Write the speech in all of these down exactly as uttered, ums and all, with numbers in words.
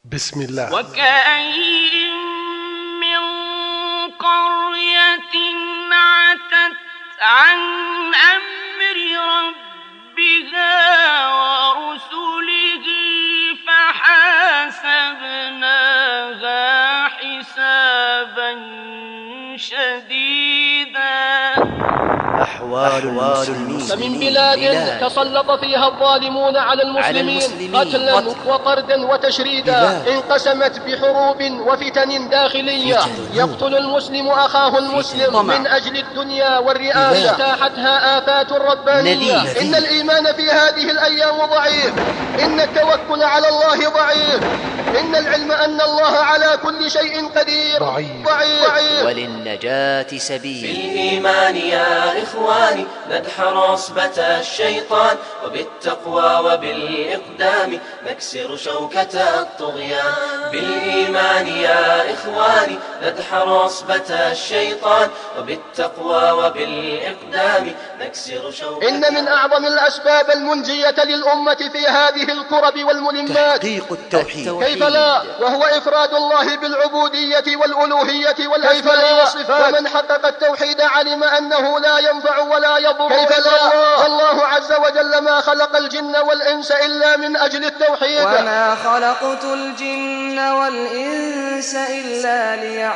بسم الله. وكأين من قرية عتت عن أمر ربها ورسله فحاسبناها حسابا شديدا. أحوال المسلمين. فمن بلاد تسلط فيها الظالمون على المسلمين قتلا وطردا وتشريدا، انقسمت بحروب وفتن داخلية، يقتل المسلم أخاه المسلم من أجل الدنيا والرئاسة، اجتاحتها آفات ربانية. إن الإيمان في هذه الأيام ضعيف، إن التوكل على الله ضعيف، إن العلم أن الله على كل شيء قدير ضعيف. ضعيف. وللنجاة سبيل. بالإيمان يا إخواني ندحر عصبة الشيطان، وبالتقوى وبالإقدام نكسر شوكة الطغيان. بالإيمان يا إخواني ندحر عصبة الشيطان، وبالتقوى وبالإقدام نكسر شوكة. إن من أعظم الأسباب المنجية للأمة في هذه الكرب والملمات تحقيق التوحيد. كيف لا؟ وهو إفراد الله بالعبودية والألوهية والأسماء والصفات. ومن حقق التوحيد علم أنه لا ينفع ولا يضر. كيف لا؟ والله عز وجل ما خلق الجن والإنس إلا من أجل التوحيد. وما خلقت الجن والإنس إلا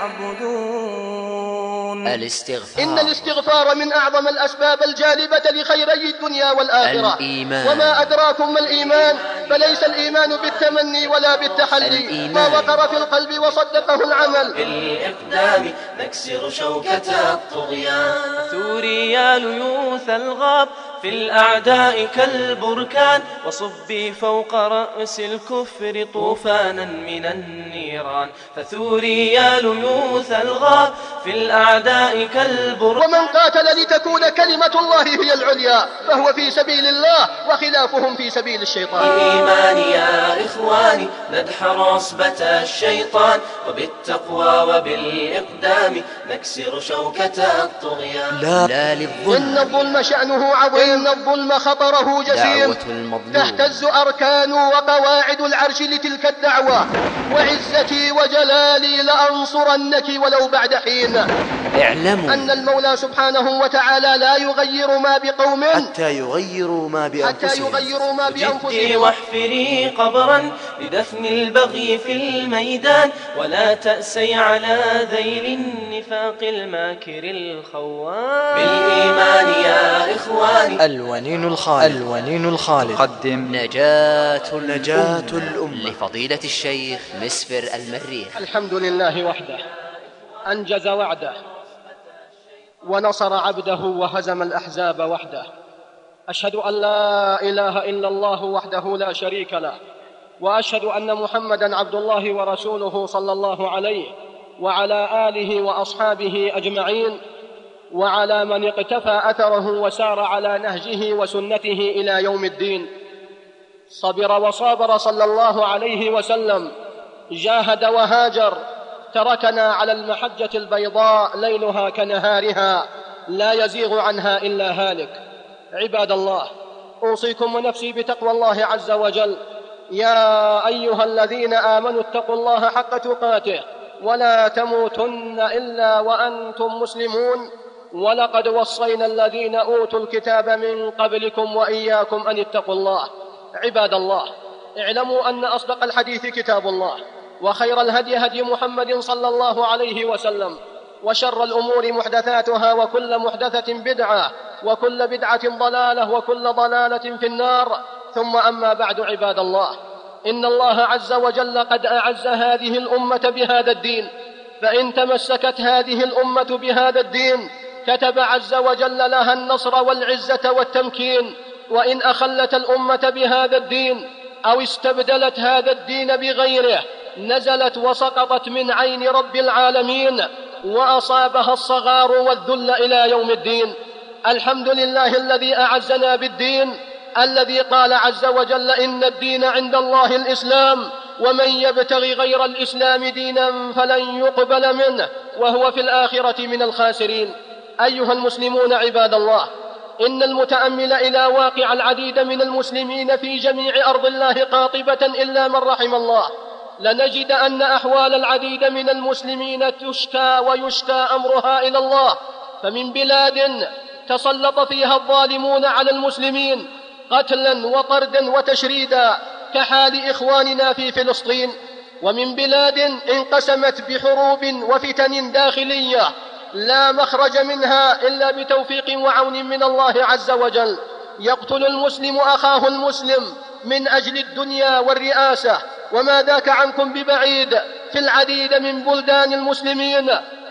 ليعبدون. الاستغفار. إن الاستغفار من أعظم الأسباب الجالبة لخيري الدنيا والآخرة. الإيمان. وما أدراكم ما الإيمان؟ فليس الإيمان بالتمني ولا بالتحلي، ما وقر في القلب وصدقه العمل. بالإقدام نكسر شوكة الطغيان. ثوري يا ليوث الغاب في الأعداء كالبركان، وصبي فوق رأس الكفر طوفانا من النيران. فثوري يا ليوث الغاب في الأعداء كالبركان. ومن قاتل لتكون كلمة الله هي العليا فهو في سبيل الله، وخلافهم في سبيل الشيطان. بالإيمان يا إخواني ندحر عصبة الشيطان، وبالتقوى وبالإقدام نكسر شوكة الطغيان. لا, لا للظلم. إن الظلم شأنه عظيم، إن الظلم خطره جسيم. تهتز أركان وقواعد العرش لتلك الدعوة، وعزتي وجلالي لأنصرنك ولو بعد حين. اعلموا أن المولى سبحانه وتعالى لا يغير ما بقوم حتى يغيروا ما بأنفسهم. حتى يغيروا ما بأنفسهم. جدي واحفري قبرا لدفن البغي في الميدان، ولا تأسي على ذيل النفاق الماكر الخوان. بالإيمان يا إخواني الونين الخالد الونين الخالد قدم نجاة نجاة الأمة لفضيلة الشيخ مسفر المريخ. الحمد لله وحده أنجز وعده، ونصر عبده، وهزم الأحزاب وحده. أشهد أن لا إله إلا الله وحده لا شريك له، وأشهد أن محمدًا عبد الله ورسوله صلى الله عليه وعلى آله وأصحابه أجمعين، وعلى من اقتفى أثره وسار على نهجه وسنته إلى يوم الدين. صبر وصابر صلى الله عليه وسلم، جاهد وهاجر، تركنا على المحجة البيضاء ليلها كنهارها لا يزيغ عنها إلا هالك. عباد الله، أوصيكم ونفسي بتقوى الله عز وجل. يا أيها الذين آمنوا اتقوا الله حق تقاته ولا تموتن إلا وأنتم مسلمون. ولقد وصينا الذين أوتوا الكتاب من قبلكم وإياكم أن اتقوا الله. عباد الله، اعلموا أن أصدق الحديث كتاب الله، وخير الهدي هدي محمد صلى الله عليه وسلم، وشر الأمور محدثاتها، وكل محدثة بدعة، وكل بدعة ضلالة، وكل ضلالة في النار. ثم أما بعد، عباد الله، إن الله عز وجل قد أعز هذه الأمة بهذا الدين، فإن تمسكت هذه الأمة بهذا الدين كتب عز وجل لها النصر والعزة والتمكين. وإن أخلت الأمة بهذا الدين أو استبدلت هذا الدين بغيره نزلت وسقطت من عين رب العالمين، وأصابها الصغار والذل إلى يوم الدين. الحمد لله الذي أعزنا بالدين، الذي قال عز وجل: إن الدين عند الله الإسلام، ومن يبتغي غير الإسلام دينا فلن يقبل منه وهو في الآخرة من الخاسرين. أيها المسلمون عباد الله، إن المتأمل إلى واقع العديد من المسلمين في جميع أرض الله قاطبة إلا من رحم الله لنجد أن أحوال العديد من المسلمين تشكى ويشكى أمرها إلى الله. فمن بلاد تسلط فيها الظالمون على المسلمين قتلا وطردا وتشريدا كحال إخواننا في فلسطين، ومن بلاد انقسمت بحروب وفتن داخلية لا مخرج منها إلا بتوفيق وعون من الله عز وجل. يقتل المسلم أخاه المسلم من أجل الدنيا والرئاسة، وما ذاك عنكم ببعيد في العديد من بلدان المسلمين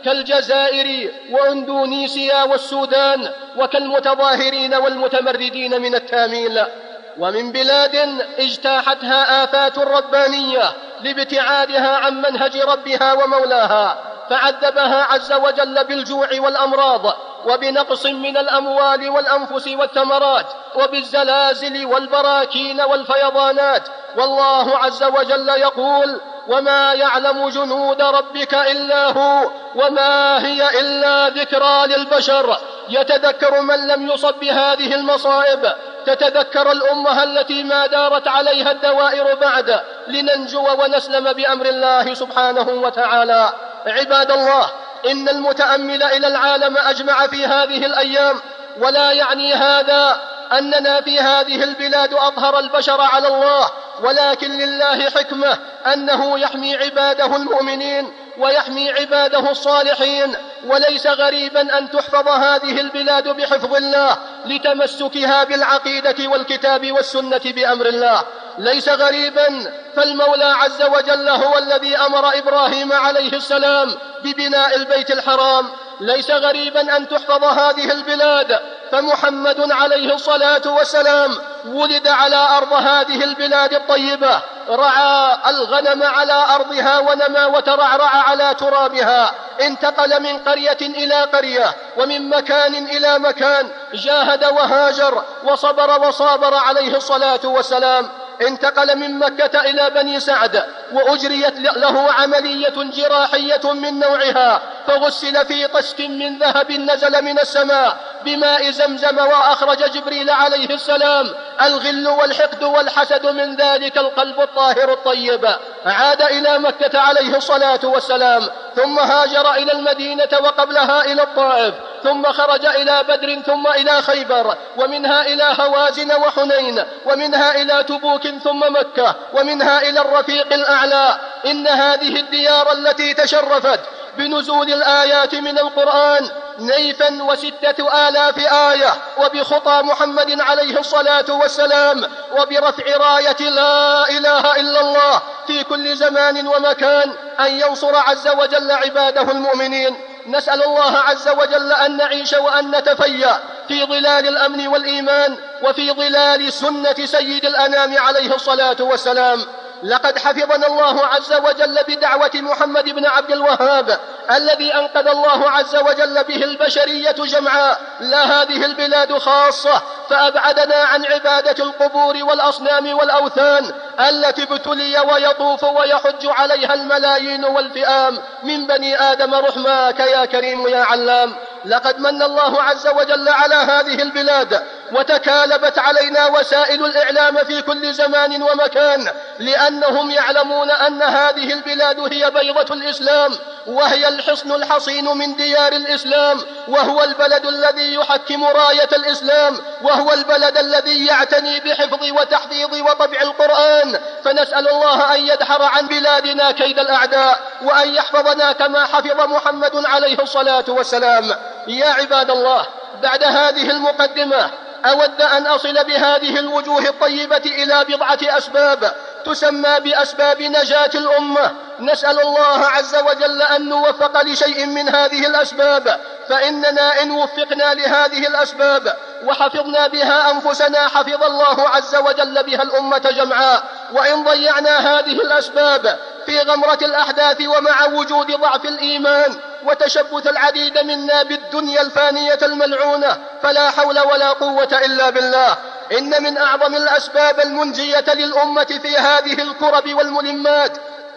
كالجزائر وإندونيسيا والسودان، وكالمتظاهرين والمتمردين من التاميل. ومن بلاد اجتاحتها آفات ربانية لابتعادها عن منهج ربها ومولاها، فعذبها عز وجل بالجوع والأمراض، وبنقص من الأموال والأنفس والثمرات، وبالزلازل والبراكين والفيضانات. والله عز وجل يقول: وما يعلم جنود ربك إلا هو وما هي إلا ذكرى للبشر. يتذكر من لم يصب بهذه المصائب، تتذكر الأمة التي ما دارت عليها الدوائر بعد، لننجو ونسلم بأمر الله سبحانه وتعالى. عباد الله، إن المتأمل إلى العالم أجمع في هذه الأيام، ولا يعني هذا أننا في هذه البلاد أظهر البشر على الله، ولكن لله حكمة أنه يحمي عباده المؤمنين ويحمي عباده الصالحين. وليس غريبا أن تحفظ هذه البلاد بحفظ الله لتمسكها بالعقيدة والكتاب والسنة بأمر الله. ليس غريبا، فالمولى عز وجل هو الذي أمر إبراهيم عليه السلام ببناء البيت الحرام. ليس غريبا أن تحفظ هذه البلاد، فمحمد عليه الصلاة والسلام ولد على أرض هذه البلاد الطيبة، رعى الغنم على أرضها ونمى وترعرع على ترابها، انتقل من قرية إلى قرية ومن مكان إلى مكان، جاهد وهاجر وصبر وصابر عليه الصلاة والسلام. انتقل من مكة إلى بني سعد، وأجريت له عملية جراحية من نوعها، فغسل في طشت من ذهب نزل من السماء بماء زمزم، وأخرج جبريل عليه السلام الغل والحقد والحسد من ذلك القلب الطاهر الطيب. عاد إلى مكة عليه الصلاة والسلام، ثم هاجر إلى المدينة وقبلها إلى الطائف، ثم خرج إلى بدر، ثم إلى خيبر، ومنها إلى هوازن وحنين، ومنها إلى تبوك، ثم مكة، ومنها إلى الرفيق الأعلى. إن هذه الديار التي تشرفت بنزول الآيات من القرآن نيفا وستة آلاف آية، وبخطى محمد عليه الصلاة والسلام، وبرفع راية لا إله إلا الله في كل زمان ومكان، أن ينصر عز وجل عباده المؤمنين. نسأل الله عز وجل أن نعيش وأن نتفيأ في ظلال الأمن والإيمان، وفي ظلال سنة سيد الأنام عليه الصلاة والسلام. لقد حفظنا الله عز وجل بدعوة محمد بن عبد الوهاب الذي أنقذ الله عز وجل به البشرية جمعاء، لا هذه البلاد خاصة، فأبعدنا عن عبادة القبور والأصنام والأوثان التي ابتلي ويطوف ويحج عليها الملايين والفئام من بني آدم. رحماك يا كريم يا علام. لقد من الله عز وجل على هذه البلاد، وتكالبت علينا وسائل الإعلام في كل زمان ومكان، لأنهم يعلمون أن هذه البلاد هي بيضة الإسلام، وهي الحصن الحصين من ديار الإسلام، وهو البلد الذي يحكم راية الإسلام، وهو البلد الذي يعتني بحفظ وتحفيظ وطبع القرآن. فنسأل الله أن يدحر عن بلادنا كيد الأعداء، وأن يحفظنا كما حفظ محمد عليه الصلاة والسلام. يا عباد الله، بعد هذه المقدمة أود أن أصل بهذه الوجوه الطيبة إلى بضعة أسباب تسمى بأسباب نجاة الأمة. نسأل الله عز وجل أن نوفق لشيء من هذه الأسباب، فإننا إن وفقنا لهذه الأسباب وحفظنا بها أنفسنا حفظ الله عز وجل بها الأمة جمعاء. وإن ضيعنا هذه الأسباب في غمرة الأحداث ومع وجود ضعف الإيمان وتشبث العديد منا بالدنيا الفانية الملعونة، فلا حول ولا قوة إلا بالله. إن من أعظم الأسباب المنجية للأمة في هذه الكرب والملمات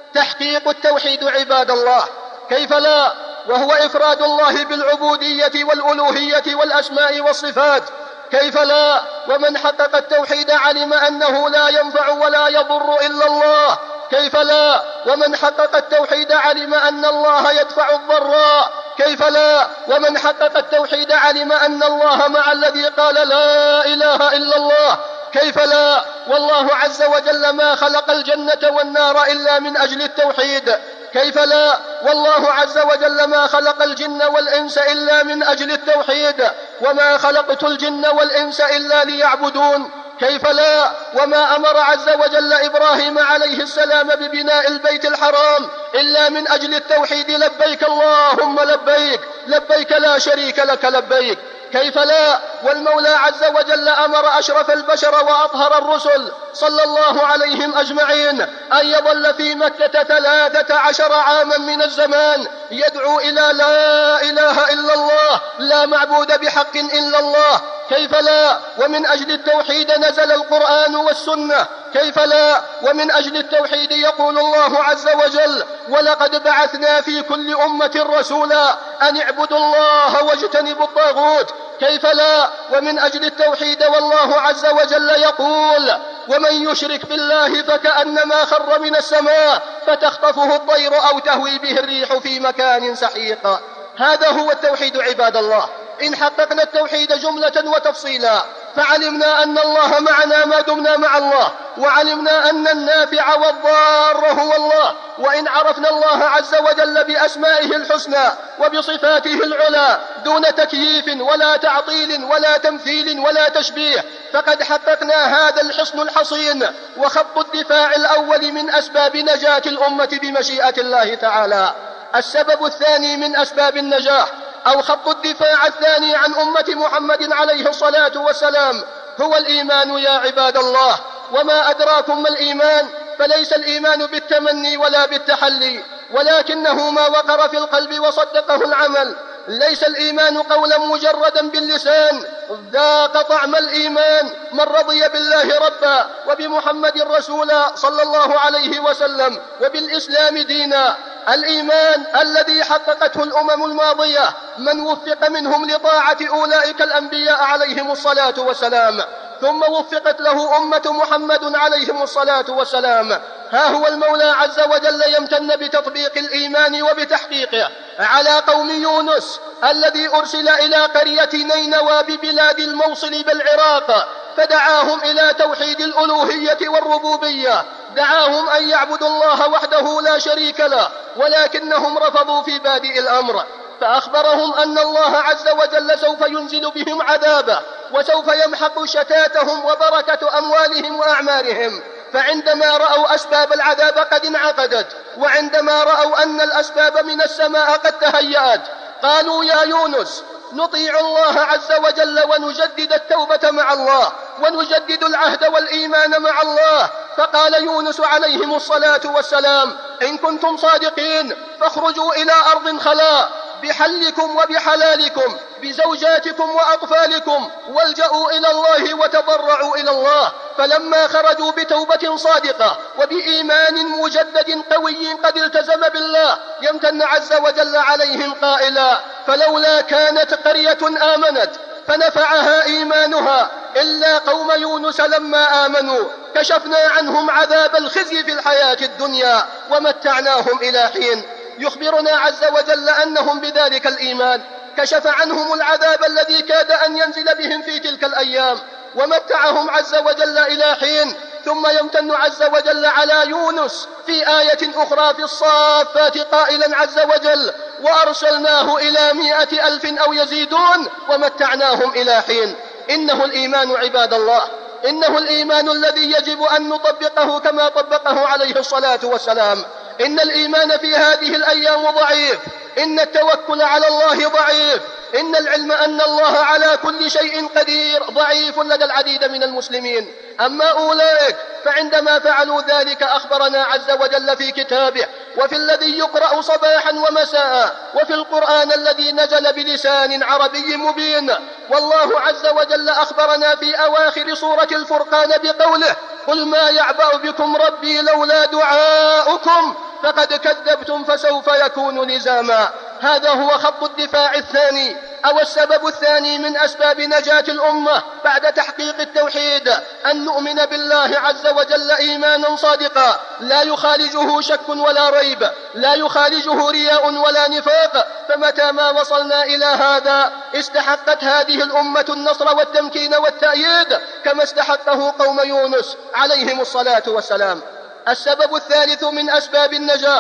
تحقيق التوحيد عباد الله. كيف لا، وهو إفراد الله بالعبودية والألوهية والأسماء والصفات. كيف لا، ومن حقق التوحيد علم أنه لا ينفع ولا يضر إلا الله، كيف لا؟ ومن حقق التوحيد علم أن الله يدفع الضراء، كيف لا؟ ومن حقق التوحيد علم أن الله مع الذي قال لا إله إلا الله، كيف لا؟ والله عز وجل ما خلق الجنة والنار إلا من أجل التوحيد، كيف لا؟ والله عز وجل ما خلق الجن والإنس إلا من أجل التوحيد، وما خلقت الجن والإنس إلا ليعبدون، كيف لا؟ وما أمر عز وجل إبراهيم عليه السلام ببناء البيت الحرام إلا من أجل التوحيد، لبيك اللهم لبيك، لبيك لا شريك لك لبيك، كيف لا؟ والمولى عز وجل أمر أشرف البشر وأطهر الرسل صلى الله عليهم أجمعين أن يظل في مكة ثلاثة عشر عاما من الزمان يدعو إلى لا إله إلا الله، لا معبود بحق إلا الله، كيف لا؟ ومن أجل التوحيد نزل القرآن والسنة، كيف لا؟ ومن أجل التوحيد يقول الله عز وجل ولقد بعثنا في كل أمة رسولا أن اعبدوا الله واجتنبوا الطاغوت، كيف لا؟ ومن أجل التوحيد والله عز وجل يقول ومن يشرك بالله فكأنما خر من السماء فتخطفه الطير أو تهوي به الريح في مكان سحيق. هذا هو التوحيد عباد الله. إن حققنا التوحيد جملة وتفصيلا فعلمنا أن الله معنا ما دمنا مع الله، وعلمنا أن النافع والضار هو الله، وإن عرفنا الله عز وجل بأسمائه الحسنى وبصفاته العلى دون تكييف ولا تعطيل ولا تمثيل ولا تشبيه فقد حققنا هذا الحصن الحصين وخط الدفاع الأول من أسباب نجاة الأمة بمشيئة الله تعالى. السبب الثاني من أسباب النجاح أو خط الدفاع الثاني عن أمة محمد عليه الصلاة والسلام هو الإيمان يا عباد الله. وما أدراكم ما الإيمان؟ فليس الإيمان بالتمني ولا بالتحلي، ولكنه ما وقر في القلب وصدقه العمل. ليس الإيمان قولا مجردا باللسان، ذاق طعم الإيمان من رضي بالله ربا وبمحمد رسولا صلى الله عليه وسلم وبالإسلام دينا. الإيمان الذي حققته الأمم الماضية من وفق منهم لطاعة أولئك الأنبياء عليهم الصلاة والسلام ثم وفقت له أمة محمد عليهم الصلاة والسلام. ها هو المولى عز وجل يمتن بتطبيق الإيمان وبتحقيقه على قوم يونس الذي أرسل إلى قرية نينوى ببلاد الموصل بالعراق، فدعاهم إلى توحيد الألوهية والربوبية، دعاهم أن يعبدوا الله وحده لا شريك له، ولكنهم رفضوا في بادئ الأمر، فأخبرهم أن الله عز وجل سوف ينزل بهم عذابه وسوف يمحق شتاتهم وبركة أموالهم وأعمارهم. فعندما رأوا أسباب العذاب قد انعقدت، وعندما رأوا أن الأسباب من السماء قد تهيأت، قالوا يا يونس نطيع الله عز وجل ونجدد التوبة مع الله ونجدد العهد والإيمان مع الله. فقال يونس عليهم الصلاة والسلام إن كنتم صادقين فاخرجوا إلى أرض خلاء بحلكم وبحلالكم بزوجاتكم وأطفالكم والجأوا إلى الله وتضرعوا إلى الله. فلما خرجوا بتوبة صادقة وبإيمان مجدد قوي قد التزم بالله يمتن عز وجل عليهم قائلا فلولا كانت قرية آمنت فنفعها إيمانها إلا قوم يونس لما آمنوا كشفنا عنهم عذاب الخزي في الحياة الدنيا ومتعناهم إلى حين. يخبرنا عز وجل أنهم بذلك الإيمان كشف عنهم العذاب الذي كاد أن ينزل بهم في تلك الأيام ومتعهم عز وجل إلى حين. ثم يمتن عز وجل على يونس في آية أخرى في الصافات قائلا عز وجل وأرسلناه إلى مائة ألف أو يزيدون ومتعناهم إلى حين. إنه الإيمان عباد الله، إنه الإيمان الذي يجب أن نطبقه كما طبقه عليه الصلاة والسلام. إن الإيمان في هذه الأيام ضعيف، إن التوكل على الله ضعيف، إن العلم أن الله على كل شيء قدير ضعيف لدى العديد من المسلمين. أما أولئك فعندما فعلوا ذلك أخبرنا عز وجل في كتابه وفي الذي يقرأ صباحا ومساء وفي القرآن الذي نزل بلسان عربي مبين. والله عز وجل أخبرنا في أواخر سورة الفرقان بقوله قل ما يعبأ بكم ربي لولا دعاؤكم فقد كذبتم فسوف يكون لزاما. هذا هو خط الدفاع الثاني أو السبب الثاني من أسباب نجاة الأمة بعد تحقيق التوحيد أن نؤمن بالله عز وجل إيمانا صادقا لا يخالجه شك ولا ريب، لا يخالجه رياء ولا نفاق. فمتى ما وصلنا إلى هذا استحقت هذه الأمة النصر والتمكين والتأييد كما استحقه قوم يونس عليهم الصلاة والسلام. السبب الثالث من أسباب النجاة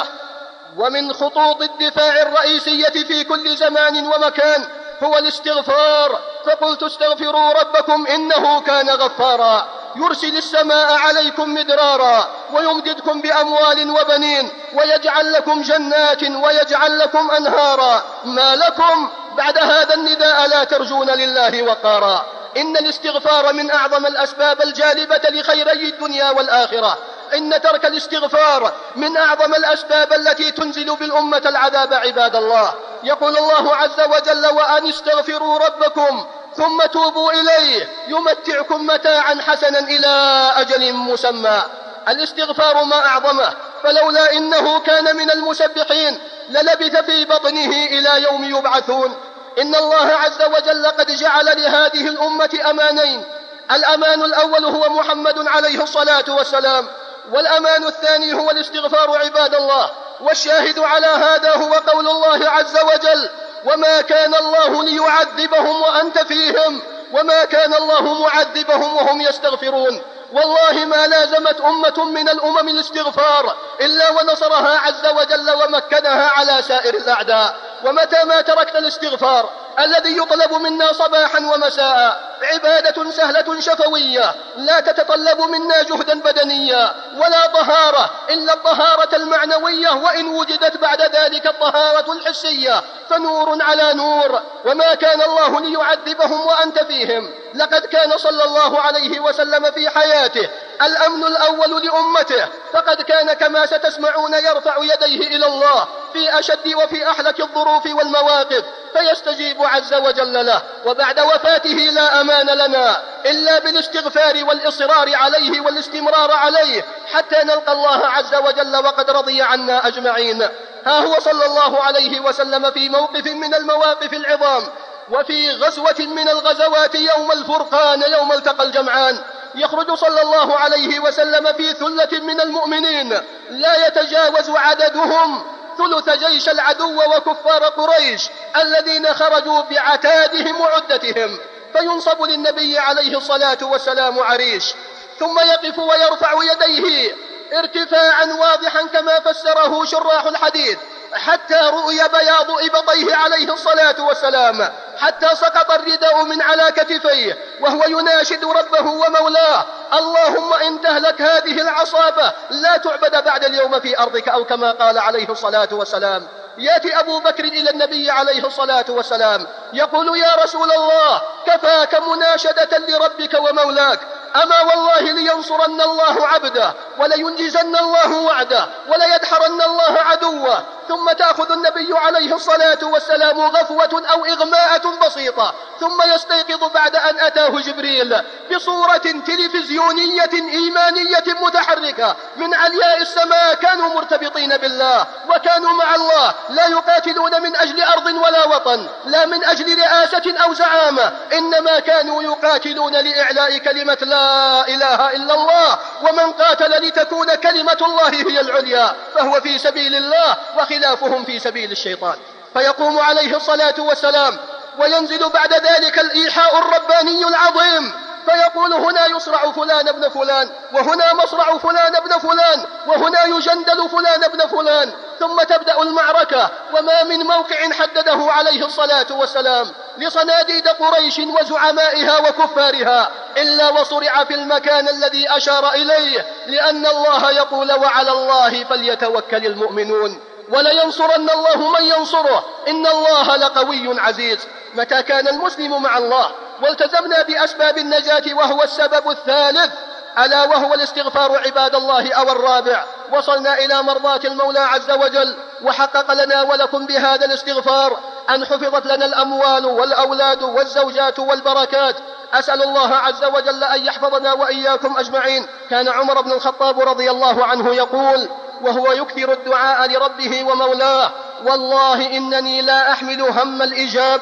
ومن خطوط الدفاع الرئيسية في كل زمان ومكان هو الاستغفار. فقلت استغفروا ربكم إنه كان غفارا يرسل السماء عليكم مدرارا ويمددكم بأموال وبنين ويجعل لكم جنات ويجعل لكم أنهارا. ما لكم بعد هذا النداء لا ترجون لله وقارا؟ إن الاستغفار من أعظم الأسباب الجالبة لخيري الدنيا والآخرة. إن ترك الاستغفار من أعظم الأسباب التي تنزل بالأمة العذاب عباد الله. يقول الله عز وجل وأن استغفروا ربكم ثم توبوا إليه يمتعكم متاعا حسنا إلى أجل مسمى. الاستغفار ما أعظمه، فلولا إنه كان من المسبحين للبث في بطنه إلى يوم يبعثون. إن الله عز وجل قد جعل لهذه الأمة أمانين، الأمان الأول هو محمد عليه الصلاة والسلام، والأمان الثاني هو الاستغفار عباد الله. والشاهد على هذا هو قول الله عز وجل وما كان الله ليعذبهم وأنت فيهم وما كان الله معذبهم وهم يستغفرون. والله ما لازمت أمة من الأمم الاستغفار إلا ونصرها عز وجل ومكنها على سائر الأعداء. ومتى ما تركت الاستغفار الذي يطلب منا صباحا ومساء عبادة سهلة شفوية لا تتطلب منا جهدا بدنيا ولا طهارة إلا الطهارة المعنوية، وإن وجدت بعد ذلك الطهارة الحسية فنور على نور. وما كان الله ليعذبهم وأنت فيهم. لقد كان صلى الله عليه وسلم في حياته الأمن الأول لأمته، فقد كان كما ستسمعون يرفع يديه إلى الله في أشد وفي أحلك الظروف والمواقف فيستجيب عز وجل له. وبعد وفاته لا أمان لنا إلا بالاستغفار والإصرار عليه والاستمرار عليه حتى نلقى الله عز وجل وقد رضي عنا أجمعين. ها هو صلى الله عليه وسلم في موقف من المواقف العظام وفي غزوة من الغزوات يوم الفرقان يوم التقى الجمعان، يخرج صلى الله عليه وسلم في ثلة من المؤمنين لا يتجاوز عددهم ثلث جيش العدو وكفار قريش الذين خرجوا بعتادهم وعدتهم، فينصب للنبي عليه الصلاة والسلام عريش ثم يقف ويرفع يديه ارتفاعا واضحا كما فسره شراح الحديث حتى رؤي بياض إبطيه عليه الصلاة والسلام، حتى سقط الرداء من على كتفيه وهو يناشد ربه ومولاه اللهم إن تهلك هذه العصابة لا تعبد بعد اليوم في أرضك، أو كما قال عليه الصلاة والسلام. يأتي أبو بكر إلى النبي عليه الصلاة والسلام يقول يا رسول الله كفاك مناشدة لربك ومولاك، أما والله لينصرن الله عبده ولينجزن الله وعده وليدحرن الله عدوه. ثم تأخذ النبي عليه الصلاة والسلام غفوة أو إغماءة بسيطة ثم يستيقظ بعد أن أتاه جبريل بصورة تلفزيونية إيمانية متحركة من علياء السماء. كانوا مرتبطين بالله وكانوا مع الله، لا يقاتلون من أجل أرض ولا وطن، لا من أجل رئاسة أو زعامة، إنما كانوا يقاتلون لإعلاء كلمة لا إله إلا الله. ومن قاتل لتكون كلمة الله هي العليا فهو في سبيل الله وخلافهم في سبيل الشيطان. فيقوم عليه الصلاة والسلام وينزل بعد ذلك الإيحاء الرباني العظيم فيقول هنا يصرع فلان ابن فلان وهنا مصرع فلان ابن فلان وهنا يجندل فلان ابن فلان، ثم تبدأ المعركة. وما من موقع حدده عليه الصلاة والسلام لصناديد قريش وزعمائها وكفارها إلا وصرع في المكان الذي أشار إليه، لأن الله يقول وعلى الله فليتوكل المؤمنون ولينصرن الله من ينصره إن الله لقوي عزيز. متى كان المسلم مع الله والتزمنا بأسباب النجاة وهو السبب الثالث ألا وهو الاستغفار عباد الله أو الرابع، وصلنا إلى مرضاة المولى عز وجل وحقق لنا ولكم بهذا الاستغفار أن حفظت لنا الأموال والأولاد والزوجات والبركات. أسأل الله عز وجل أن يحفظنا وإياكم أجمعين. كان عمر بن الخطاب رضي الله عنه يقول وهو يكثر الدعاء لربه ومولاه والله إنني لا أحمل هم الإجابة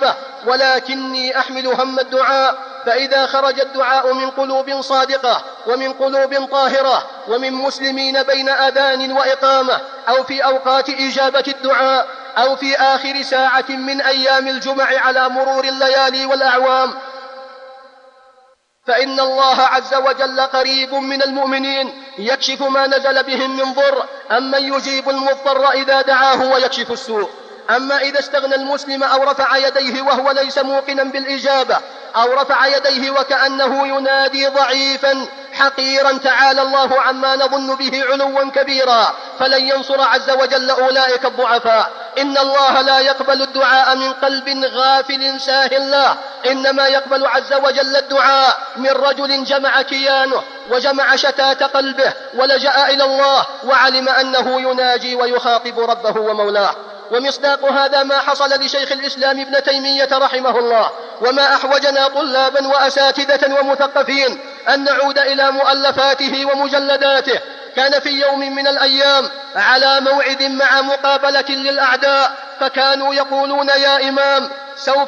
ولكني أحمل هم الدعاء، فإذا خرج الدعاء من قلوب صادقة ومن قلوب طاهرة ومن مسلمين بين أذان وإقامة أو في أوقات إجابة الدعاء أو في آخر ساعة من أيام الجمع على مرور الليالي والأعوام، فإن الله عز وجل قريب من المؤمنين يكشف ما نزل بهم من ضر. أمن يجيب المضطر إذا دعاه ويكشف السوء. أما إذا استغنى المسلم أو رفع يديه وهو ليس موقنا بالإجابة، أو رفع يديه وكأنه ينادي ضعيفا حقيرا تعالى الله عما نظن به علوا كبيرا، فلن ينصر عز وجل أولئك الضعفاء. إن الله لا يقبل الدعاء من قلب غافل ساهل له، إنما يقبل عز وجل الدعاء من رجل جمع كيانه وجمع شتات قلبه ولجأ إلى الله وعلم أنه يناجي ويخاطب ربه ومولاه. ومصداق هذا ما حصل لشيخ الإسلام ابن تيمية رحمه الله، وما أحوجنا طلابا وأساتذة ومثقفين أن نعود إلى مؤلفاته ومجلداته. كان في يوم من الأيام على موعد مع مقابلة للأعداء، فكانوا يقولون: يا إمام، سوف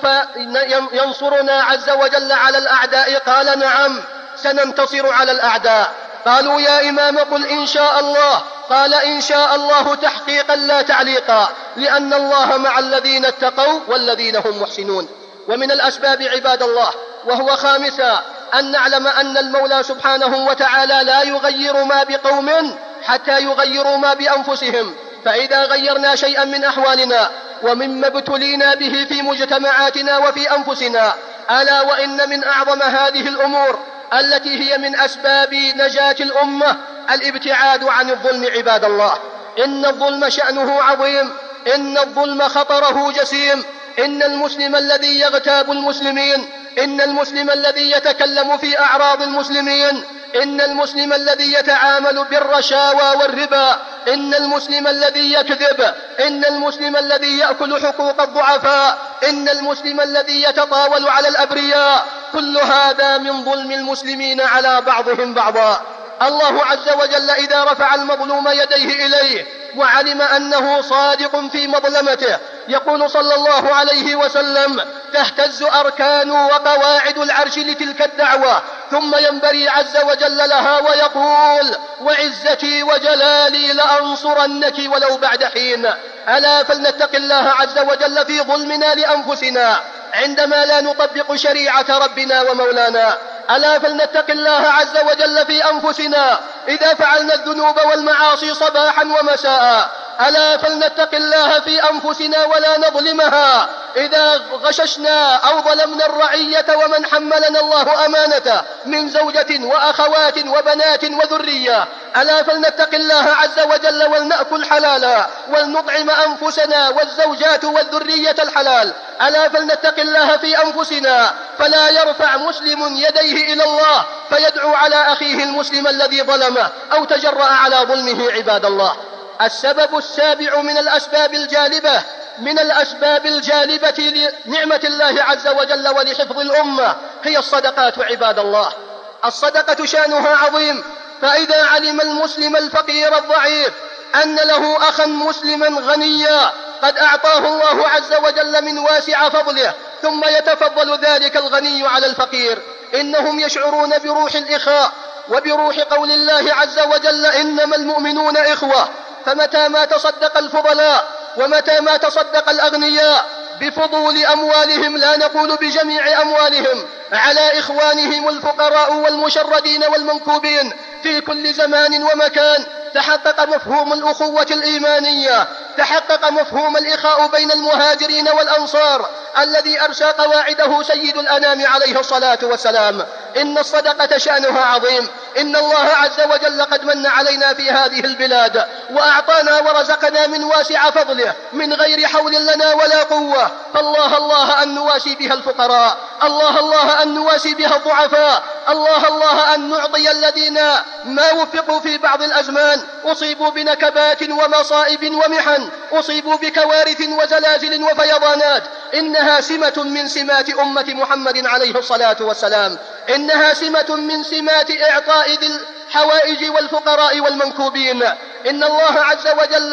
ينصرنا عز وجل على الأعداء؟ قال: نعم، سننتصر على الأعداء. قالوا: يا إمام، قل إن شاء الله. قال: إن شاء الله تحقيقا لا تعليقا، لأن الله مع الذين اتقوا والذين هم محسنون. ومن الأسباب عباد الله، وهو خامسا، أن نعلم أن المولى سبحانه وتعالى لا يغير ما بقوم حتى يغيروا ما بأنفسهم. فإذا غيرنا شيئا من أحوالنا ومما ابتلينا به في مجتمعاتنا وفي أنفسنا، ألا وإن من أعظم هذه الأمور التي هي من أسباب نجاة الأمة الابتعاد عن الظلم. عباد الله، إن الظلم شأنه عظيم، إن الظلم خطره جسيم. إن المسلم الذي يغتاب المسلمين، إن المسلم الذي يتكلم في أعراض المسلمين، إن المسلم الذي يتعامل بالرشاوى والربا، إن المسلم الذي يكذب، إن المسلم الذي يأكل حقوق الضعفاء، إن المسلم الذي يتطاول على الأبرياء، كل هذا من ظلم المسلمين على بعضهم بعضا. الله عز وجل إذا رفع المظلوم يديه إليه وعلم أنه صادق في مظلمته، يقول صلى الله عليه وسلم: تهتز أركان وقواعد العرش لتلك الدعوة، ثم ينبري عز وجل لها ويقول: وعزتي وجلالي لأنصرنك ولو بعد حين. ألا فلنتق الله عز وجل في ظلمنا لأنفسنا عندما لا نطبق شريعة ربنا ومولانا. ألا فلنتق الله عز وجل في أنفسنا إذا فعلنا الذنوب والمعاصي صباحا ومساء. ألا فلنتق الله في أنفسنا ولا نظلمها إذا غششنا أو ظلمنا الرعية ومن حملنا الله أمانته من زوجة وأخوات وبنات وذرية. ألا فلنتق الله عز وجل ولنأكل حلالا ولنطعم أنفسنا والزوجات والذرية الحلال. ألا فلنتق الله في أنفسنا فلا يرفع مسلم يديه إلى الله فيدعو على أخيه المسلم الذي ظلمه أو تجرأ على ظلمه. عباد الله، السبب السابع من الأسباب الجالبة من الأسباب الجالبة لنعمة الله عز وجل ولحفظ الأمة هي الصدقات. عباد الله، الصدقة شأنها عظيم، فإذا علم المسلم الفقير الضعيف أن له أخا مسلما غنيا قد أعطاه الله عز وجل من واسع فضله، ثم يتفضل ذلك الغني على الفقير، إنهم يشعرون بروح الإخاء وبروح قول الله عز وجل: إنما المؤمنون إخوة. فمتى ما تصدق الفضلاء ومتى ما تصدق الأغنياء بفضول أموالهم، لا نقول بجميع أموالهم، على إخوانهم الفقراء والمشردين والمنكوبين في كل زمان ومكان، تحقق مفهوم الأخوة الإيمانية، تحقق مفهوم الإخاء بين المهاجرين والأنصار الذي أرسى قواعده سيد الأنام عليه الصلاة والسلام. إن الصدقة شأنها عظيم. إن الله عز وجل قد من علينا في هذه البلاد وأعطانا ورزقنا من واسع فضله من غير حول لنا ولا قوة، فالله الله أن نواسي بها الفقراء، الله الله أن نواسي بها الضعفاء، الله الله أن نعطي الذين ما وفقوا في بعض الأزمان، أصيبوا بنكبات ومصائب ومحن، أصيبوا بكوارث وزلازل وفيضانات. إنها سمة من سمات أمة محمد عليه الصلاة والسلام، إنها سمة من سمات إعطاء ذي الحوائج والفقراء والمنكوبين. إن الله عز وجل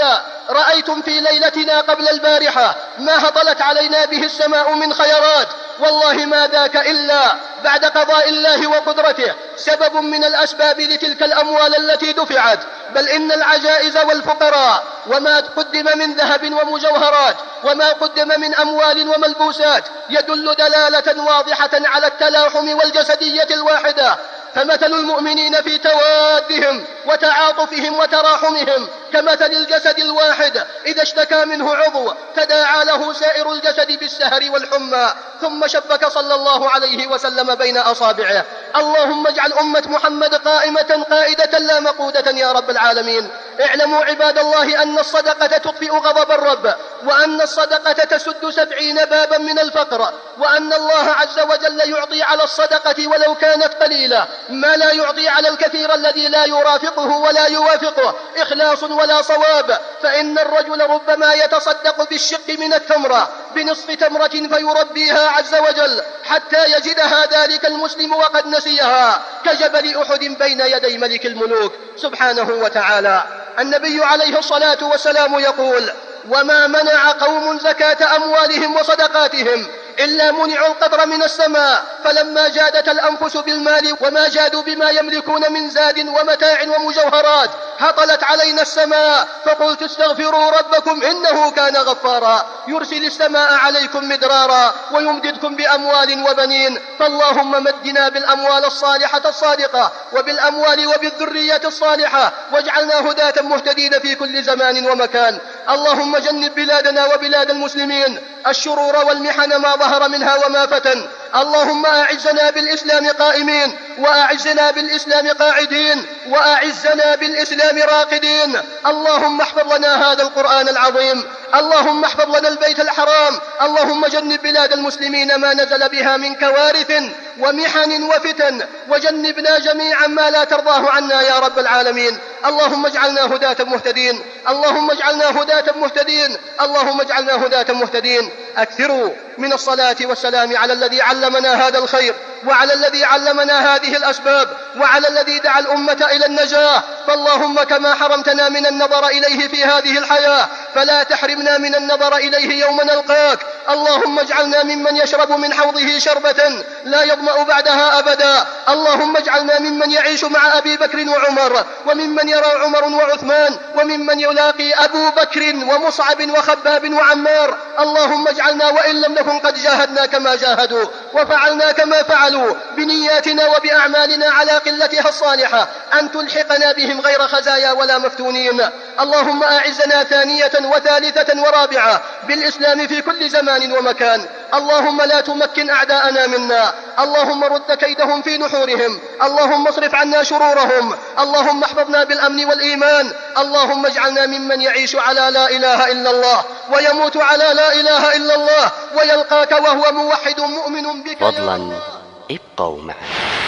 رأيتم في ليلتنا قبل البارحة ما هطلت علينا به السماء من خيرات، والله ما ذاك إلا بعد قضاء الله وقدرته، سبب من الأسباب لتلك الأموال التي دفعت. بل إن العجائز والفقراء وما قدم من ذهب ومجوهرات وما قدم من أموال وملبوسات يدل دلالة واضحة على التلاحم والجسدية الواحدة. فمثل المؤمنين في توادهم وتعاطفهم وتراحمهم كمثل الجسد الواحد إذا اشتكى منه عضو تداعى له سائر الجسد بالسهر والحمى. ثم شبك صلى الله عليه وسلم بين أصابعه: اللهم اجعل أمة محمد قائمة قائدة لا مقودة يا رب العالمين. اعلموا عباد الله أن الصدقة تطفئ غضب الرب، وأن الصدقة تسد سبعين بابا من الفقر، وأن الله عز وجل يعطي على الصدقة ولو كانت قليلة ما لا يعطي على الكثير الذي لا يرافقه ولا يوافقه إخلاص ولا صواب. فإن الرجل ربما يتصدق بالشق من التمرة بنصف تمرة فيربيها عز وجل حتى يجدها ذلك المسلم وقد نسيها كجبل أحد بين يدي ملك الملوك سبحانه وتعالى. النبي عليه الصلاة والسلام يقول: وما منع قوم زكاة أموالهم وصدقاتهم إلا منعوا القطر من السماء، فلما جادت الأنفس بالمال وما جادوا بما يملكون من زاد ومتاع ومجوهرات هطلت علينا السماء، فقلت استغفروا ربكم إنه كان غفارا يرسل السماء عليكم مدرارا ويمددكم بأموال وبنين. فاللهم مدنا بالأموال الصالحة الصادقة وبالأموال وبالذرية الصالحة، واجعلنا هداة مهتدين في كل زمان ومكان. اللهم جنب بلادنا وبلاد المسلمين الشرور والمحن ما ظهر منها وما فتن. اللهم أعزنا بالإسلام قائمين، وأعزنا بالإسلام قاعدين، وأعزنا بالإسلام راقدين. اللهم احفظ لنا هذا القرآن العظيم، اللهم احفظ لنا البيت الحرام، اللهم جنب بلاد المسلمين ما نزل بها من كوارث ومحن وفتن، وجنبنا جميعا ما لا ترضاه عنا يا رب العالمين. اللهم اجعلنا هداة مهتدين، اللهم اجعلنا هداة مهتدين، اللهم اجعلنا هداة مهتدين. أكثروا من الصلاة والسلام على الذي علمنا هذا الخير، وعلى الذي علمنا هذه الأسباب، وعلى الذي دعا الأمة إلى النجاة. فاللهم كما حرمتنا من النظر إليه في هذه الحياة فلا تحرمنا من النظر إليه يوم نلقاك. اللهم اجعلنا ممن يشرب من حوضه شربة لا يظمأ بعدها أبدا. اللهم اجعلنا ممن يعيش مع أبي بكر وعمر، وممن يرى عمر وعثمان، وممن يلاقي أبو بكر ومصعب وخباب وعمار. اللهم اجعلنا وإن لم نكن قد جاهدنا كما جاهدوا وفعلنا كما فعلوا بنياتنا وبأعمالنا على قلتها الصالحة أن تلحقنا بهم غير خزايا ولا مفتونين. اللهم أعزنا ثانية وثالثة ورابعة بالإسلام في كل زمان ومكان. اللهم لا تمكن أعداءنا منا، اللهم رد كيدهم في نحورهم، اللهم اصرف عنا شرورهم، اللهم احفظنا بالأمن والإيمان. اللهم اجعلنا ممن يعيش على لا إله إلا الله ويموت على لا إله إلا الله ويلقاك وهو موحد مؤمن بك. فضلا ابقوا معنا.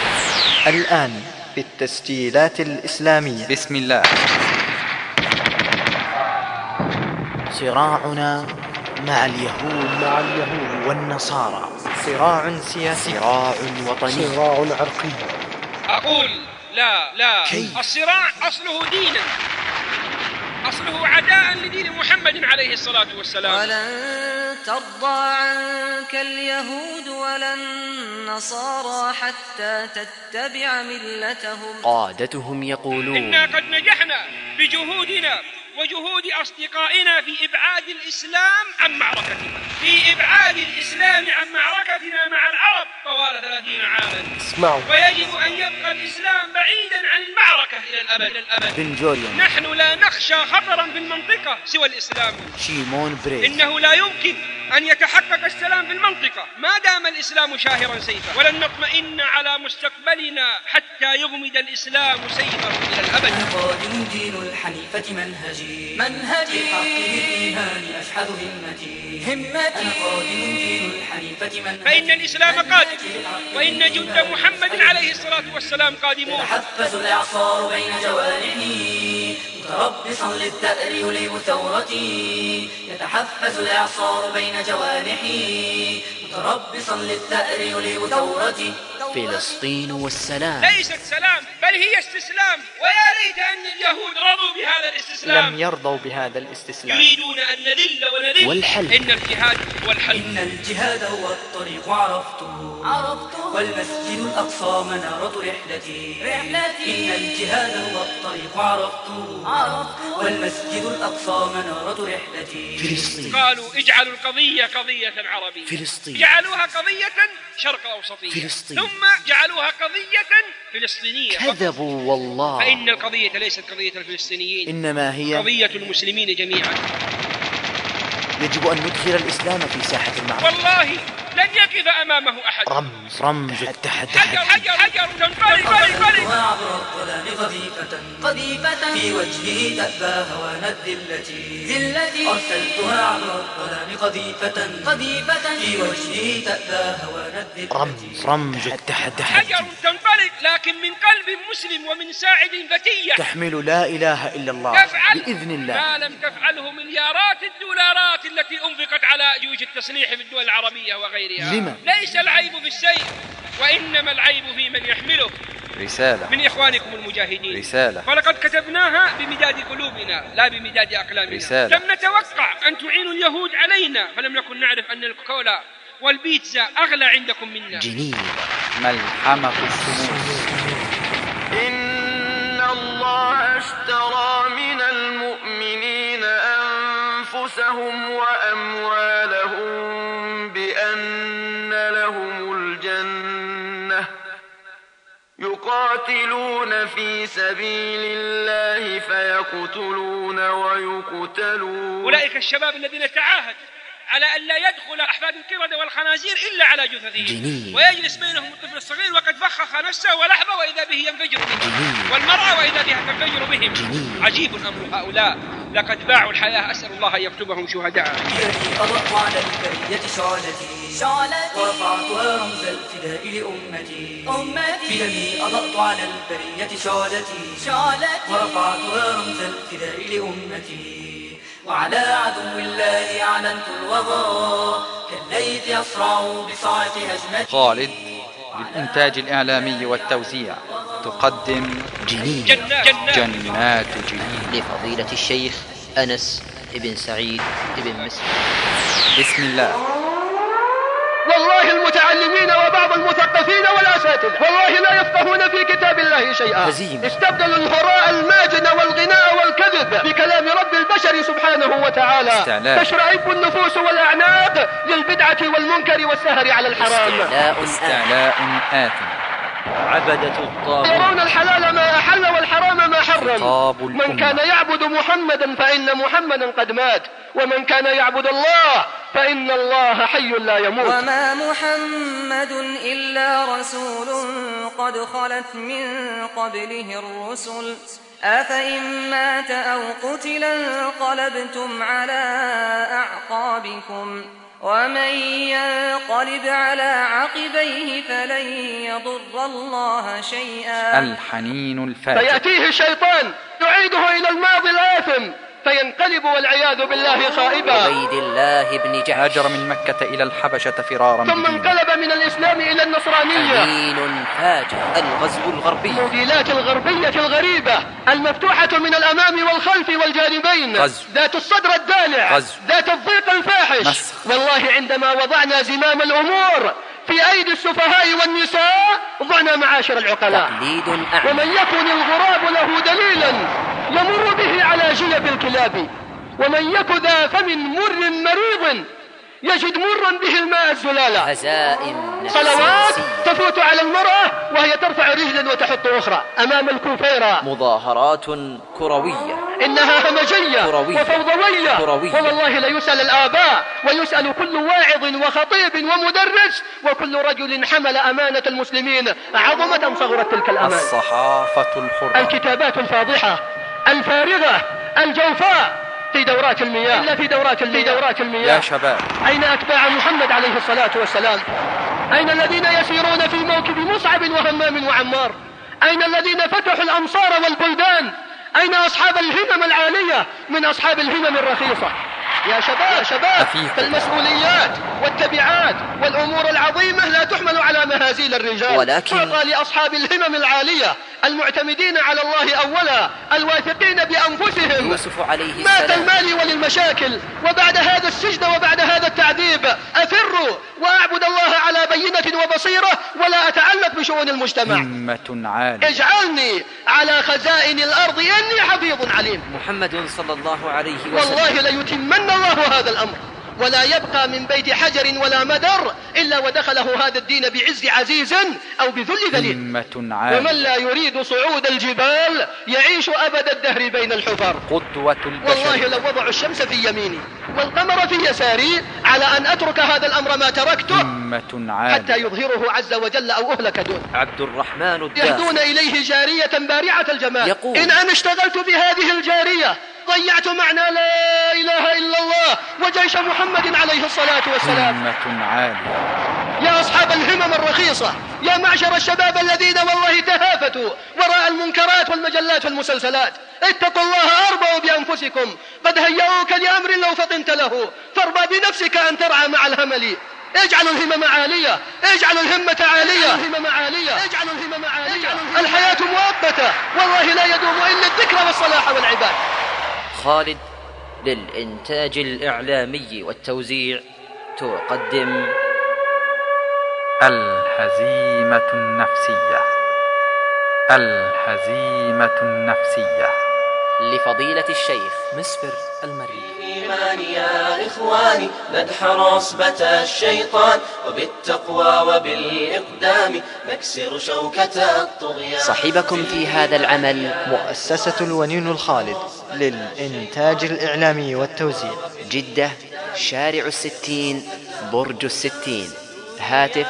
الآن بالتسجيلات الإسلامية. بسم الله. صراعنا مع اليهود مع اليهود والنصارى صراع سياسي، صراع وطني، صراع عرقي. أقول لا لا كي. الصراع أصله دينا، أصله عداء لدين محمد عليه الصلاة والسلام. ولن ترضى عنك اليهود ولا النصارى حتى تتبع ملتهم. قادتهم يقولون: إنا قد نجحنا بجهودنا وجهود أصدقائنا في إبعاد الإسلام عن معركتنا، في إبعاد الإسلام عن معركتنا مع العرب طوال ثلاثين عاما. اسمعوا. ويجب أن يبقى الإسلام بعيدا عن المعركة إلى الأبد الأبد. بن جوريون. نحن لا نخشى خطرا في المنطقة سوى الإسلام. شيمون بريز. إنه لا يمكن أن يتحقق السلام في المنطقة ما دام الإسلام شاهرا سيفا، ولن نطمئن على مستقبلنا حتى يغمد الإسلام سيفه إلى الأبد. قادم دين الحنيفة منهجي منهجي بحقه الإيمان أشحذ همتي همتي أنا قادم دين الحنيفة منهجي. فإن الإسلام قادم، وإن جند محمد عليه الصلاة والسلام قادمون. يتحفز الإعصار بين جوانحي متربصا للثأر يليم ثورتي. يتحفز الإعصار بين جوانحي متربصا للثأر يليم ثورتي. فلسطين والسلام. ليست سلام بل هي استسلام، ويا ليت أن اليهود رضوا بهذا الاستسلام. لم يرضوا بهذا الاستسلام، يريدون أن نذل ونذل. والحل إن الجهاد هو الحل. إن الجهاد هو الطريق عرفته عرفته والمسجد الأقصى منارة رحلتي رحلتي إن الجهاد هو الطريق عرفته عرفته والمسجد الأقصى منارة رحلتي. فلسطين. قالوا اجعلوا القضية قضية عربية. فلسطين. جعلوها قضية شرق أوسطية. فلسطين. ثم جعلوها قضية فلسطينية. كذبوا والله. فإن القضية ليست قضية الفلسطينيين، إنما هي قضية المسلمين جميعا. يجب أن ندخل الإسلام في ساحة المعركة. والله لن يقف أمامه أحد. رمز رمز التحدي. حجر حجر حجر تنقلب قلب وعبر الظلام قذيفة قذيفة في وجهه تأبى هوان الذلة ذلتي أرسلتها عبر الظلام قذيفة قذيفة في وجهه تأبى هوان الذلة. رمز رمز التحدي. حجر تنطلق لكن من قلب مسلم ومن ساعد فتية تحمل لا إله إلا الله تفعل بإذن الله ما لم تفعله مليارات الدولارات التي أنفقت على جيوش التصليح في الدول العربية وغيرها. لما؟ ليس العيب في السيف، وإنما العيب في من يحمله. رسالة من إخوانكم المجاهدين رسالة ولقد كتبناها بمداد قلوبنا لا بمداد أقلامنا. رسالة. لم نتوقع أن تعينوا اليهود علينا، فلم نكن نعرف أن الكولا والبيتزا أغلى عندكم منا. جنين ملحمة الشموس. إن الله اشترى من المؤمنين أنفسهم وأموالهم بأن لهم الجنة يقاتلون في سبيل الله فيقتلون ويقتلون. أولئك الشباب الذين تعاهدوا على أن لا يدخل أحفاد القردة والخنازير إلا على جثثهم، ويجلس بينهم الطفل الصغير وقد فخخ نفسه ولحظة وإذا به ينفجر بهم، والمرأة وإذا بها تنفجر بهم. عجيب أمر هؤلاء، لقد باعوا الحياة. أسأل الله أن يكتبهم شهداء. أضأت على البرية شعلتي شعلتي ورفعتها رمز الفداء لأمتي أمتي بدمي أضأت على البرية شعلتي شعلتي ورفعتها رمز الفداء لأمتي وعلى عدو الله أعلنت الوغى كالليث يصرع بصاعق هجمتي. خالد للإنتاج الإعلامي والتوزيع تقدم جنين جنات, جنات, جنات جنين لفضيلة الشيخ أنس ابن سعيد ابن مسلم. بسم الله. والله المتعلمين وبعض المثقفين والأساتذة والله لا يفقهون في كتاب الله شيئا. هزيم. استبدلوا الهراء الماجن والغناء والكذب بكلام رب البشر سبحانه وتعالى. استعلاء. تشرئب النفوس والأعناق للبدعة والمنكر والسهر على الحرام. استعلاء, استعلاء آثم. عبدة الطاغوت يرون الحلال ما أحل والحرام ما حرم. من كان الأمة. يعبد محمدا فإن محمدا قد مات، ومن كان يعبد الله فإن الله حي لا يموت. وما محمد إلا رسول قد خلت من قبله الرسل أفإن مات أو قتل انقلبتم على أعقابكم ومن ينقلب على عقبيه فلن يضر الله شيئا. الحنين الفاتح. فيأتيه الشيطان يعيده إلى الماضي الآثم فينقلب والعياذ بالله خائبا. عبيد الله بن جحش هاجر من مكة إلى الحبشة فرارا ثم بدينه. انقلب من الإسلام إلى النصرانية. أمين فاجر. الغزو الغربي. الموديلات الغربية الغريبة المفتوحة من الأمام والخلف والجانبين. غزو. ذات الصدر الدالع. غزو. ذات الضيق الفاحش. مسخ. والله عندما وضعنا زمام الأمور في أيدي السفهاء والنساء ضعنا معاشر العقلاء. تقليد أعمى. ومن يكن الغراب له دليلا يمر به على جيب الكلاب، ومن يك ذا فم مر مريض يجد مرا به الماء الزلالة. هزائم صلوات نفسية. تفوت على المرأة وهي ترفع رجلا وتحط أخرى أمام الكوفيرة. مظاهرات كروية. إنها همجية كروية. وفوضوية كروية. والله ليسأل الآباء ويسأل كل واعظ وخطيب ومدرس وكل رجل حمل أمانة المسلمين عظمة صغرت تلك الأمانة. الصحافة الحرة. الكتابات الفاضحة الفارغة الجوفاء في دورات المياه إلا في دورات المياه, في دورات المياه. يا شباب، أين أتباع محمد عليه الصلاة والسلام؟ أين الذين يسيرون في موكب مصعب وهمام وعمار؟ أين الذين فتحوا الأمصار والبلدان؟ أين أصحاب الهمم العالية من أصحاب الهمم الرخيصة؟ يا شباب, يا شباب فالمسؤوليات والتبعات والأمور العظيمة لا تحمل على مهازيل الرجال، ولكن تعطى لأصحاب الهمم العالية المعتمدين على الله أولا، الواثقين بأنفسهم. يوسف عليه مات السلام المالي وللمشاكل، وبعد هذا السجن وبعد هذا التعذيب أفر وأعبد الله على بينة وبصيرة ولا أتعلق بشؤون المجتمع. همة عالية. اجعلني على خزائن الأرض إني حفيظ عليم. محمد صلى الله عليه وسلم. والله ليتمن الله هذا الأمر، ولا يبقى من بيت حجر ولا مدر إلا ودخله هذا الدين بعز عزيز أو بذل ذليل. همة عالية. ومن لا يريد صعود الجبال يعيش أبد الدهر بين الحفر. قدوة البشر. والله لو وضعوا الشمس في يميني والقمر في يساري على أن أترك هذا الأمر ما تركته همة عالية. حتى يظهره عز وجل أو أهلك دون. عبد الرحمن الداس يهدون إليه جارية بارعة الجمال يقول: إن أنا اشتغلت بهذه الجارية ضيعت معنى لا إله إلا الله وجيش محمد عليه الصلاة والسلام. همة عالية. يا أصحاب الهمم الرخيصة، يا معشر الشباب الذين والله تهافتوا وراء المنكرات والمجلات والمسلسلات، اتقوا الله، أربوا بأنفسكم، قد هيئوك لأمر لو فطنت له، فاربى بنفسك أن ترعى مع الهمل. اجعلوا الهمم عالية، اجعلوا الهمة عالية، الهمم عالية، اجعلوا الهمم عالية. الحياة مؤقتة، والله لا يدوم إلا الذكر والصلاح والعباد. خالد للإنتاج الإعلامي والتوزيع تقدم الهزيمة النفسية. الهزيمة النفسية لفضيلة الشيخ مسفر المري. بالإيمان يا إخواني ندحر عصبة الشيطان، وبالتقوى وبالإقدام نكسر شوكة الطغيان. صاحبكم في هذا العمل مؤسسة الونين الخالد للإنتاج الإعلامي والتوزيع، جدة، شارع الستين، برج الستين، هاتف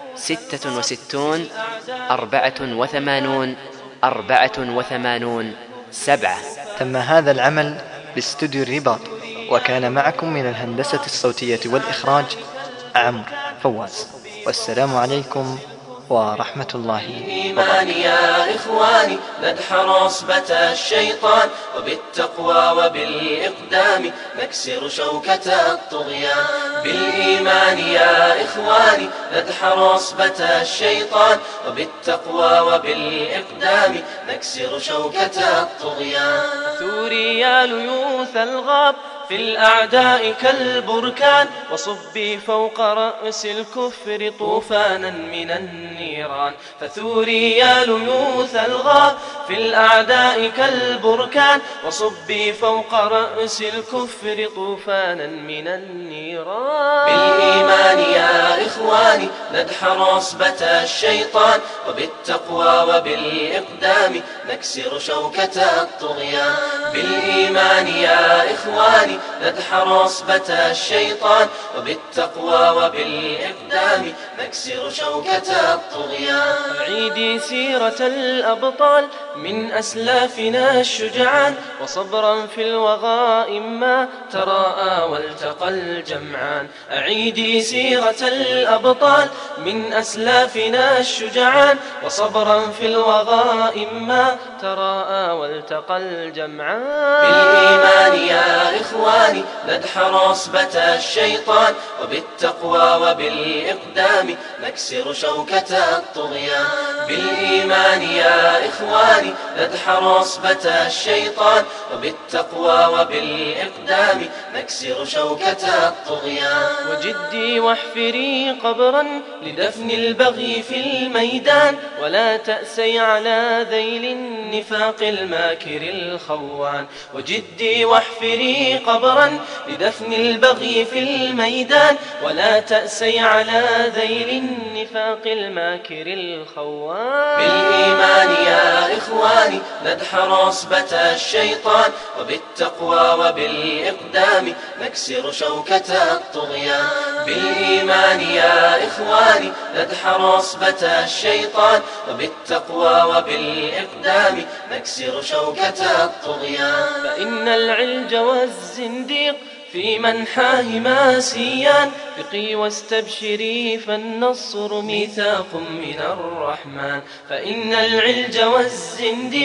ستة وستون أربعة وثمانون أربعة وثمانون سبعة. تم هذا العمل باستوديو الرباط، وكان معكم من الهندسة الصوتية والإخراج عمرو فواز، والسلام عليكم ورحمة الله بالإيمان يا إخواني ندحر عصبة الشيطان، وبالتقوى وبالإقدام نكسر شوكة الطغيان. بالإيمان يا إخواني ندحر عصبة الشيطان، وبالتقوى وبالإقدام نكسر شوكة الطغيان. ثوري يا ليوث الغاب في الأعداء كالبركان، وصبي فوق رأس الكفر طوفانا من النيران. فثوري يا ليوث الغاب في الأعداء كالبركان، وصبي فوق رأس الكفر طوفانا من النيران. بالإيمان يا إخواني ندحر عصبة الشيطان، وبالتقوى وبالإقدام نكسر شوكة الطغيان. بالإيمان يا إخواني ندحر عصبة الشيطان، وبالتقوى وبالإقدام نكسر شوكة الطغيان. عيدي سيرة الأبطال من أسلافنا الشجعان، وصبرا في الوغاء ما تراءى والتقى الجمعان. أعيدي سيرة الأبطال من أسلافنا الشجعان، وصبرا في الوغاء ما تراءى والتقى الجمعان. بالإيمان يا إخواني ندحر عصبة الشيطان، وبالتقوى وبالإقدام نكسر شوكة الطغيان. بالإيمان يا إخواني ندحر عصبة الشيطان، وبالتقوى وبالإقدام نكسر شوكة الطغيان. وجدي واحفري قبرا لدفن البغي في الميدان، ولا تأسي على ذيل النفاق الماكر الخوان. وجدي واحفري قبرا لدفن البغي في الميدان، ولا تأسي على ذيل النفاق الماكر الخوان. بالإيمان يا إخواني ندحر عصبة الشيطان، وبالتقوى وبالإقدام نكسر شوكة الطغيان. بالإيمان يا إخواني ندحر عصبة الشيطان، وبالتقوى وبالإقدام نكسر شوكة الطغيان. فإن العلج والزنديق في منحاهما سيان، ثقي واستبشري فالنصر ميثاق من الرحمن. فإن العلج والزنديق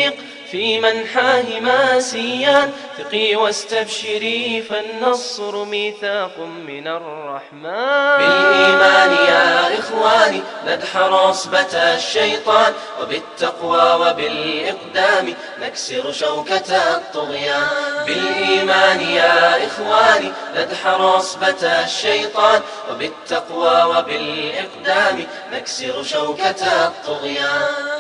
في منحاه ماسيان. ثقي واستبشري فالنصر ميثاق من الرحمن. بالإيمان يا إخواني ندحر عصبة الشيطان، وبالتقوى وبالإقدام نكسر شوكة الطغيان. بالإيمان يا إخواني ندحر عصبة الشيطان، وبالتقوى وبالإقدام نكسر شوكة الطغيان.